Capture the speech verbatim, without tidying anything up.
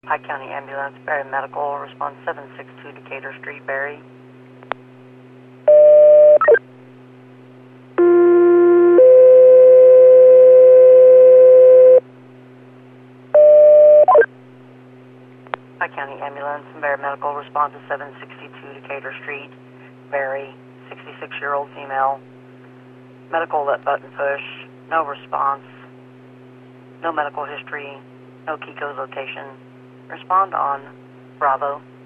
Pike County Ambulance, Barry Medical, response seven six two Decatur Street, Barry. Pike County Ambulance and Barry Medical, response to seven sixty-two Decatur Street, Barry, sixty-six-year-old female. Medical let button push, no response, no medical history, no Kiko's location. Respond on Bravo.